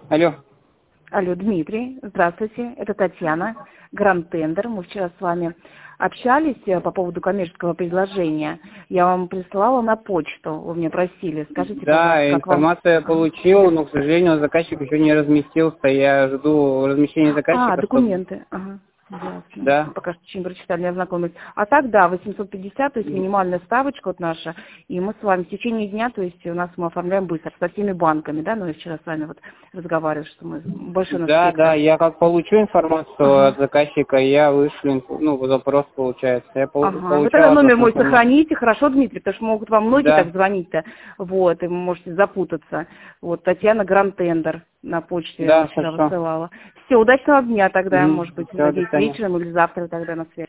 Алло. Алло, Дмитрий, здравствуйте, это Татьяна, Гранд Тендер. Мы вчера с вами общались по поводу коммерческого предложения. Я вам прислала на почту, вы меня просили. Скажите, Да, пожалуйста, как вам... информацию я получил, но, к сожалению, заказчик еще не разместился. Я жду размещения заказчика. Документы. Ага. Ясно. Да. Пока что очень прочитали, не ознакомились. А так, да, 850, то есть минимальная ставочка вот наша. И мы с вами в течение дня, то есть у нас мы оформляем быстро со всеми банками, да, но я вчера с вами вот разговаривали, что мы большой наш спектр. Да, я как получу информацию от заказчика, я вышлю, запрос получается. Я Вы тогда номер мой сохраните, хорошо, Дмитрий, потому что могут вам многие так звонить-то, вот, и вы можете запутаться. Вот, Татьяна Гранд Тендер на почте я вчера высылала. Все, удачного дня тогда, может быть, надеюсь, вечером или завтра тогда на связи.